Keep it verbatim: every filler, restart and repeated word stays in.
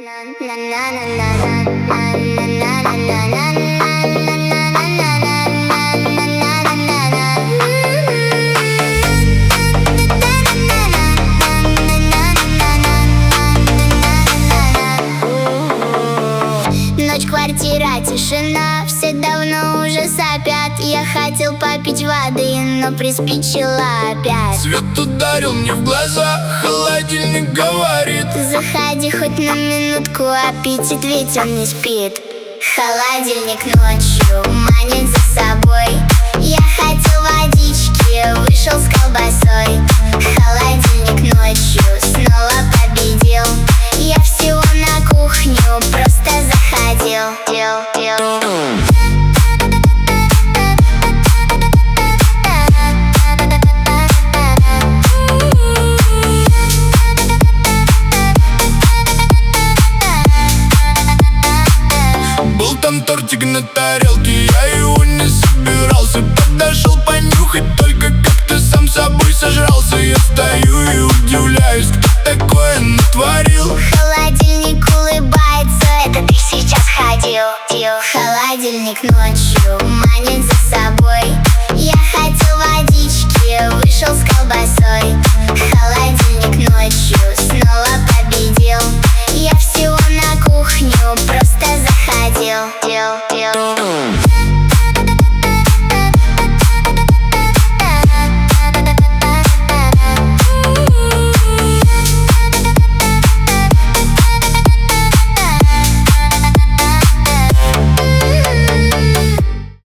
Ночь, квартира, тишина, все давно уже сопят. Я хотел попить воды, но приспичило опять. Свет ударил мне в глаза, холодильник говорит: заходи хоть на минутку, аппетит ведь он не спит. Холодильник ночью манит за собой. Я хотел водички, вышел с колбасой. Холодильник ночью снова победил. Я всего на кухню просто заходил. Дел, дел. Был там тортик на тарелке, я его не собирался. Подошел понюхать, только как-то сам собой сожрался. Я стою и удивляюсь.